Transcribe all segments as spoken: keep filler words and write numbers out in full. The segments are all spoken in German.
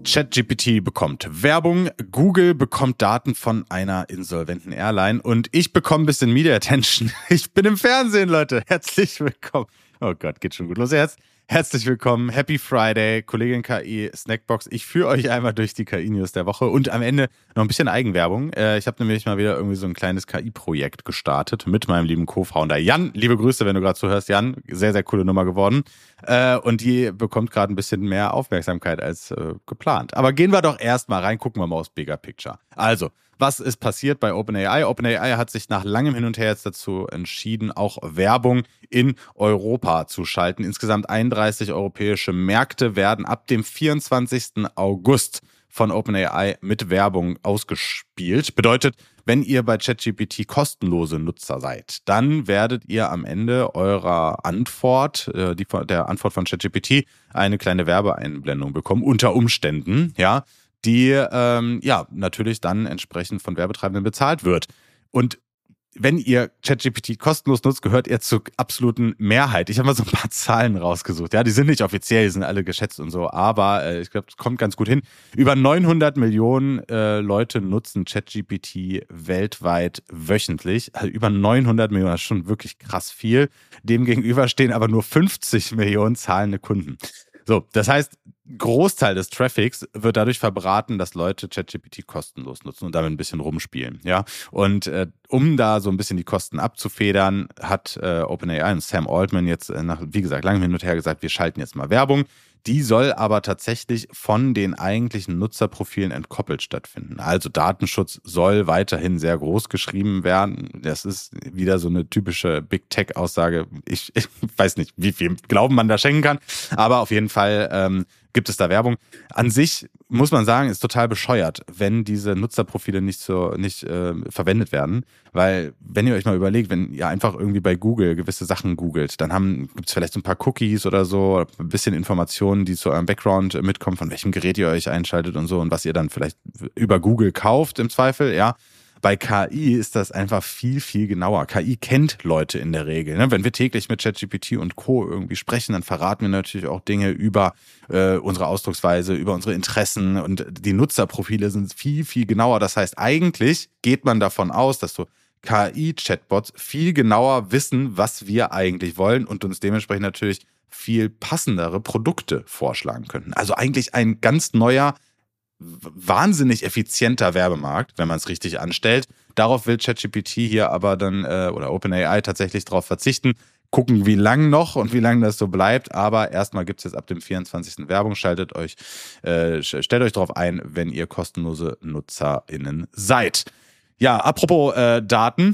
ChatGPT bekommt Werbung, Google bekommt Daten von einer insolventen Airline und ich bekomme ein bisschen Media Attention. Ich bin im Fernsehen, Leute. Herzlich willkommen. Oh Gott, geht schon gut los jetzt. Herzlich willkommen, Happy Friday, Kollegin K I, Snackbox. Ich führe euch einmal durch die K I-News der Woche und am Ende noch ein bisschen Eigenwerbung. Ich habe nämlich mal wieder irgendwie so ein kleines K I-Projekt gestartet mit meinem lieben Co-Founder Jan. Liebe Grüße, wenn du gerade zuhörst, Jan. Sehr, sehr coole Nummer geworden. Und die bekommt gerade ein bisschen mehr Aufmerksamkeit als äh, geplant. Aber gehen wir doch erstmal rein, gucken wir mal aufs Bigger Picture. Also, was ist passiert bei OpenAI? OpenAI hat sich nach langem Hin und Her jetzt dazu entschieden, auch Werbung in Europa zu schalten. Insgesamt einunddreißig europäische Märkte werden ab dem vierundzwanzigsten August von OpenAI mit Werbung ausgespielt. Bedeutet, wenn ihr bei ChatGPT kostenlose Nutzer seid, dann werdet ihr am Ende eurer Antwort, äh, die, der Antwort von ChatGPT, eine kleine Werbeeinblendung bekommen, unter Umständen, ja, die ähm, ja natürlich dann entsprechend von Werbetreibenden bezahlt wird. Und wenn ihr ChatGPT kostenlos nutzt, gehört ihr zur absoluten Mehrheit. Ich habe mal so ein paar Zahlen rausgesucht. Ja, die sind nicht offiziell, die sind alle geschätzt und so, aber äh, ich glaube, es kommt ganz gut hin. Über neunhundert Millionen äh, Leute nutzen ChatGPT weltweit wöchentlich. Also über neunhundert Millionen, das ist schon wirklich krass viel. Demgegenüber stehen aber nur fünfzig Millionen zahlende Kunden. So, das heißt, Großteil des Traffics wird dadurch verbraten, dass Leute ChatGPT kostenlos nutzen und damit ein bisschen rumspielen, ja. Und äh, um da so ein bisschen die Kosten abzufedern, hat äh, OpenAI und Sam Altman jetzt äh, nach, wie gesagt, langem Hin und Her gesagt, wir schalten jetzt mal Werbung. Die soll aber tatsächlich von den eigentlichen Nutzerprofilen entkoppelt stattfinden. Also Datenschutz soll weiterhin sehr groß geschrieben werden. Das ist wieder so eine typische Big Tech-Aussage. Ich, ich weiß nicht, wie viel Glauben man da schenken kann, aber auf jeden Fall ähm, gibt es da Werbung. An sich muss man sagen, ist total bescheuert, wenn diese Nutzerprofile nicht so nicht äh, verwendet werden. Weil, wenn ihr euch mal überlegt, wenn ihr einfach irgendwie bei Google gewisse Sachen googelt, dann haben gibt's vielleicht so ein paar Cookies oder so, ein bisschen Informationen, die zu eurem Background mitkommen, von welchem Gerät ihr euch einschaltet und so und was ihr dann vielleicht über Google kauft im Zweifel, ja. Bei K I ist das einfach viel, viel genauer. K I kennt Leute in der Regel. Ne? Wenn wir täglich mit ChatGPT und Co. irgendwie sprechen, dann verraten wir natürlich auch Dinge über äh, unsere Ausdrucksweise, über unsere Interessen und die Nutzerprofile sind viel, viel genauer. Das heißt, eigentlich geht man davon aus, dass so K I-Chatbots viel genauer wissen, was wir eigentlich wollen und uns dementsprechend natürlich viel passendere Produkte vorschlagen könnten. Also eigentlich ein ganz neuer, wahnsinnig effizienter Werbemarkt, wenn man es richtig anstellt. Darauf will ChatGPT hier aber dann, äh, oder OpenAI tatsächlich darauf verzichten. Gucken, wie lang noch und wie lange das so bleibt. Aber erstmal gibt es jetzt ab dem vierundzwanzigsten Werbung. Schaltet euch, äh, stellt euch darauf ein, wenn ihr kostenlose NutzerInnen seid. Ja, apropos äh, Daten.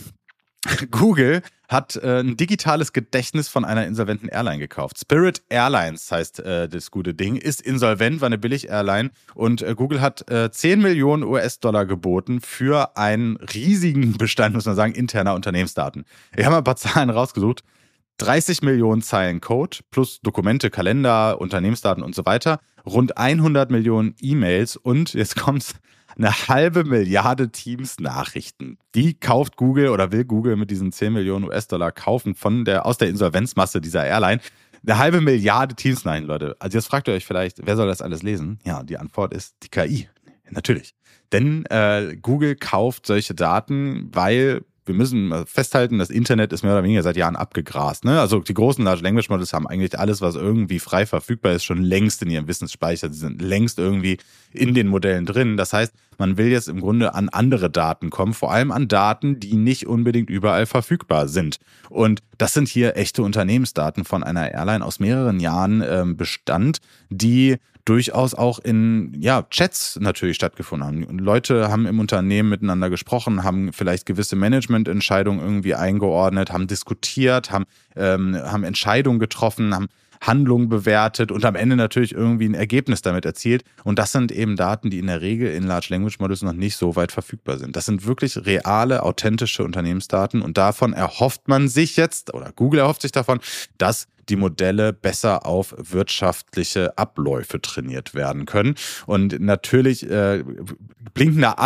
Google hat äh, ein digitales Gedächtnis von einer insolventen Airline gekauft. Spirit Airlines heißt äh, das gute Ding, ist insolvent, war eine Billig-Airline und äh, Google hat äh, zehn Millionen U S-Dollar geboten für einen riesigen Bestand, muss man sagen, interner Unternehmensdaten. Ich habe mal ein paar Zahlen rausgesucht. dreißig Millionen Zeilen Code plus Dokumente, Kalender, Unternehmensdaten und so weiter. Rund hundert Millionen E-Mails und, jetzt kommt's, eine halbe Milliarde Teams-Nachrichten. Die kauft Google oder will Google mit diesen zehn Millionen U S-Dollar kaufen von der, aus der Insolvenzmasse dieser Airline. Eine halbe Milliarde Teams-Nachrichten, Leute. Also jetzt fragt ihr euch vielleicht, wer soll das alles lesen? Ja, die Antwort ist die K I. Natürlich. Denn äh, Google kauft solche Daten, weil wir müssen festhalten, das Internet ist mehr oder weniger seit Jahren abgegrast. Ne? Also die großen Large Language Models haben eigentlich alles, was irgendwie frei verfügbar ist, schon längst in ihrem Wissensspeicher. Sie sind längst irgendwie in den Modellen drin. Das heißt, man will jetzt im Grunde an andere Daten kommen, vor allem an Daten, die nicht unbedingt überall verfügbar sind. Und das sind hier echte Unternehmensdaten von einer Airline aus mehreren Jahren ähm, Bestand, die durchaus auch in ja Chats natürlich stattgefunden haben. Und Leute haben im Unternehmen miteinander gesprochen, haben vielleicht gewisse Managemententscheidungen irgendwie eingeordnet, haben diskutiert, haben, ähm, haben Entscheidungen getroffen, haben Handlungen bewertet und am Ende natürlich irgendwie ein Ergebnis damit erzielt. Und das sind eben Daten, die in der Regel in Large Language Models noch nicht so weit verfügbar sind. Das sind wirklich reale, authentische Unternehmensdaten und davon erhofft man sich jetzt, oder Google erhofft sich davon, dass die Modelle besser auf wirtschaftliche Abläufe trainiert werden können. Und natürlich äh, blinken da alle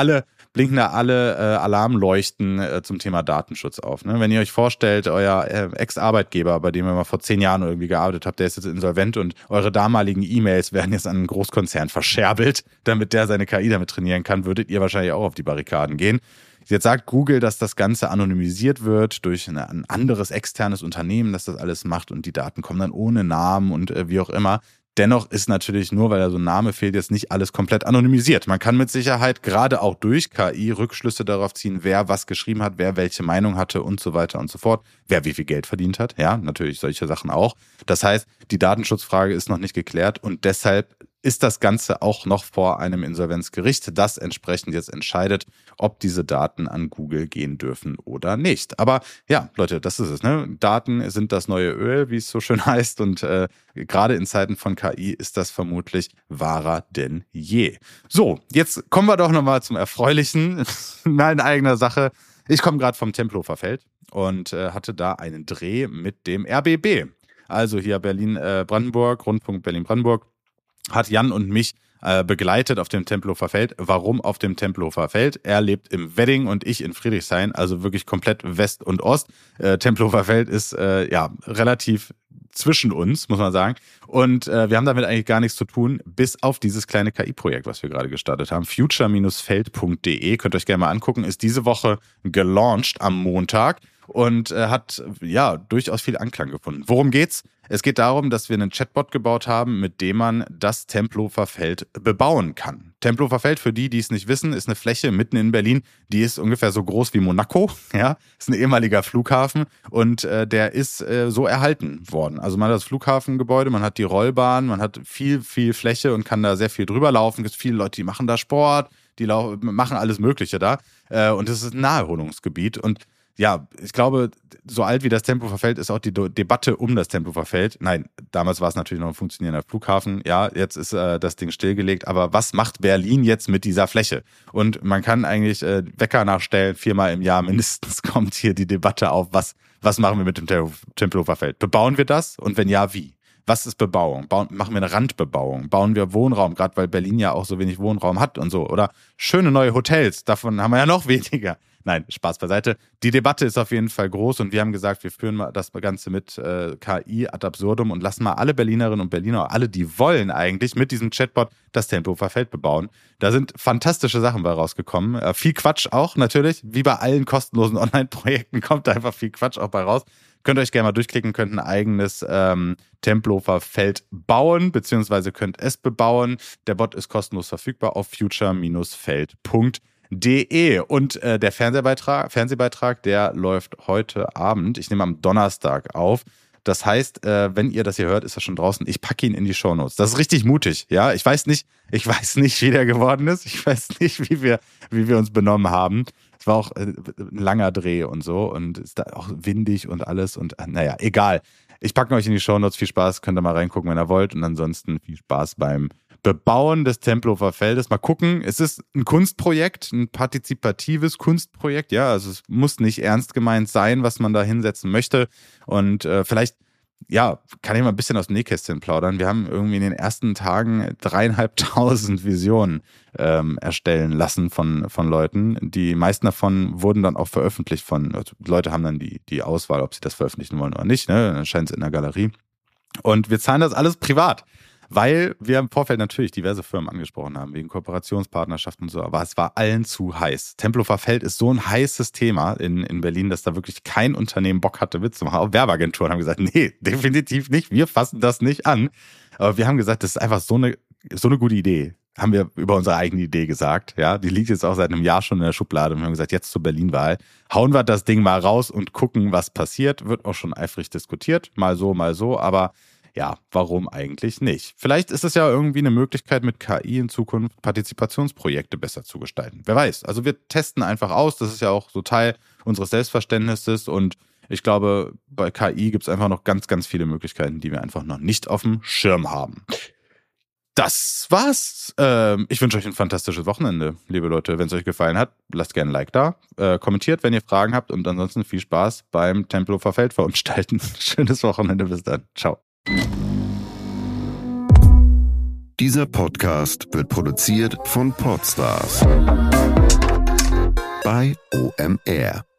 blinken da alle äh, Alarmleuchten äh, zum Thema Datenschutz auf. Ne? Wenn ihr euch vorstellt, euer äh, Ex-Arbeitgeber, bei dem ihr mal vor zehn Jahren irgendwie gearbeitet habt, der ist jetzt insolvent und eure damaligen E-Mails werden jetzt an einen Großkonzern verscherbelt, damit der seine K I damit trainieren kann, würdet ihr wahrscheinlich auch auf die Barrikaden gehen. Jetzt sagt Google, dass das Ganze anonymisiert wird durch eine, ein anderes externes Unternehmen, das das alles macht und die Daten kommen dann ohne Namen und äh, wie auch immer. Dennoch ist natürlich, nur weil da so ein Name fehlt, jetzt nicht alles komplett anonymisiert. Man kann mit Sicherheit gerade auch durch K I Rückschlüsse darauf ziehen, wer was geschrieben hat, wer welche Meinung hatte und so weiter und so fort, wer wie viel Geld verdient hat. Ja, natürlich solche Sachen auch. Das heißt, die Datenschutzfrage ist noch nicht geklärt und deshalb ist das Ganze auch noch vor einem Insolvenzgericht, das entsprechend jetzt entscheidet, ob diese Daten an Google gehen dürfen oder nicht. Aber ja, Leute, das ist es. Ne? Daten sind das neue Öl, wie es so schön heißt. Und äh, gerade in Zeiten von K I ist das vermutlich wahrer denn je. So, jetzt kommen wir doch nochmal zum Erfreulichen. Mal in eigener Sache. Ich komme gerade vom Tempelhofer Feld und äh, hatte da einen Dreh mit dem R B B. Also hier Berlin-Brandenburg, Rundfunk Berlin-Brandenburg. Hat Jan und mich äh, begleitet auf dem Tempelhofer Feld. Warum auf dem Tempelhofer Feld? Er lebt im Wedding und ich in Friedrichshain, also wirklich komplett West und Ost. Äh, Tempelhofer Feld ist äh, ja relativ zwischen uns, muss man sagen. Und äh, wir haben damit eigentlich gar nichts zu tun, bis auf dieses kleine K I-Projekt, was wir gerade gestartet haben. future Bindestrich feld Punkt de, könnt ihr euch gerne mal angucken, ist diese Woche gelauncht am Montag und äh, hat ja durchaus viel Anklang gefunden. Worum geht's? Es geht darum, dass wir einen Chatbot gebaut haben, mit dem man das Tempelhofer Feld bebauen kann. Tempelhofer Feld, für die, die es nicht wissen, ist eine Fläche mitten in Berlin, die ist ungefähr so groß wie Monaco. Ja, ist ein ehemaliger Flughafen und äh, der ist äh, so erhalten worden. Also man hat das Flughafengebäude, man hat die Rollbahn, man hat viel, viel Fläche und kann da sehr viel drüber laufen. Es gibt viele Leute, die machen da Sport, die lau- machen alles Mögliche da. Äh, und es ist ein Naherholungsgebiet und ja, ich glaube, so alt wie das Tempelhofer Feld ist auch die Do- Debatte um das Tempelhofer Feld. Nein, damals war es natürlich noch ein funktionierender Flughafen. Ja, jetzt ist äh, das Ding stillgelegt. Aber was macht Berlin jetzt mit dieser Fläche? Und man kann eigentlich äh, Wecker nachstellen, viermal im Jahr mindestens kommt hier die Debatte auf, was, was machen wir mit dem Tem- Tempelhofer Feld? Bebauen wir das? Und wenn ja, wie? Was ist Bebauung? Bauen, machen wir eine Randbebauung? Bauen wir Wohnraum, gerade weil Berlin ja auch so wenig Wohnraum hat und so? Oder schöne neue Hotels, davon haben wir ja noch weniger. Nein, Spaß beiseite. Die Debatte ist auf jeden Fall groß und wir haben gesagt, wir führen mal das Ganze mit äh, K I ad absurdum und lassen mal alle Berlinerinnen und Berliner, alle, die wollen eigentlich, mit diesem Chatbot das Tempelhofer Feld bebauen. Da sind fantastische Sachen bei rausgekommen. Äh, viel Quatsch auch natürlich, wie bei allen kostenlosen Online-Projekten kommt da einfach viel Quatsch auch bei raus. Könnt ihr euch gerne mal durchklicken, könnt ein eigenes ähm, Tempelhofer Feld bauen, beziehungsweise könnt es bebauen. Der Bot ist kostenlos verfügbar auf future Bindestrich feld Punkt de. Und äh, der Fernsehbeitrag, Fernsehbeitrag, der läuft heute Abend. Ich nehme am Donnerstag auf. Das heißt, äh, wenn ihr das hier hört, ist er schon draußen. Ich packe ihn in die Shownotes. Das ist richtig mutig. Ja, ich weiß nicht, ich weiß nicht, wie der geworden ist. Ich weiß nicht, wie wir, wie wir uns benommen haben. Es war auch ein langer Dreh und so und ist da auch windig und alles und naja, egal. Ich packe euch in die Shownotes. Viel Spaß, könnt ihr mal reingucken, wenn ihr wollt. Und ansonsten viel Spaß beim Bebauen des Tempelhofer Feldes. Mal gucken, es ist ein Kunstprojekt, ein partizipatives Kunstprojekt. Ja, also es muss nicht ernst gemeint sein, was man da hinsetzen möchte. Und äh, vielleicht, ja, kann ich mal ein bisschen aus dem Nähkästchen plaudern. Wir haben irgendwie in den ersten Tagen dreieinhalbtausend Visionen ähm, erstellen lassen von, von Leuten. Die meisten davon wurden dann auch veröffentlicht von, also Leute haben dann die, die Auswahl, ob sie das veröffentlichen wollen oder nicht. Ne? Dann erscheint es in der Galerie. Und wir zahlen das alles privat. Weil wir im Vorfeld natürlich diverse Firmen angesprochen haben, wegen Kooperationspartnerschaften und so, aber es war allen zu heiß. Tempelhofer Feld ist so ein heißes Thema in, in Berlin, dass da wirklich kein Unternehmen Bock hatte, Witz zu machen. Auch Werbeagenturen haben gesagt, nee, definitiv nicht, wir fassen das nicht an. Aber wir haben gesagt, das ist einfach so eine, so eine gute Idee. Haben wir über unsere eigene Idee gesagt, ja, die liegt jetzt auch seit einem Jahr schon in der Schublade und wir haben gesagt, jetzt zur Berlin-Wahl, hauen wir das Ding mal raus und gucken, was passiert. Wird auch schon eifrig diskutiert, mal so, mal so, aber ja, warum eigentlich nicht? Vielleicht ist es ja irgendwie eine Möglichkeit, mit K I in Zukunft Partizipationsprojekte besser zu gestalten. Wer weiß. Also wir testen einfach aus. Das ist ja auch so Teil unseres Selbstverständnisses. Und ich glaube, bei K I gibt es einfach noch ganz, ganz viele Möglichkeiten, die wir einfach noch nicht auf dem Schirm haben. Das war's. Ähm, ich wünsche euch ein fantastisches Wochenende, liebe Leute. Wenn es euch gefallen hat, lasst gerne ein Like da. Äh, kommentiert, wenn ihr Fragen habt. Und ansonsten viel Spaß beim Tempelhofer Feld verunstalten. Schönes Wochenende. Bis dann. Ciao. Dieser Podcast wird produziert von Podstars bei O M R.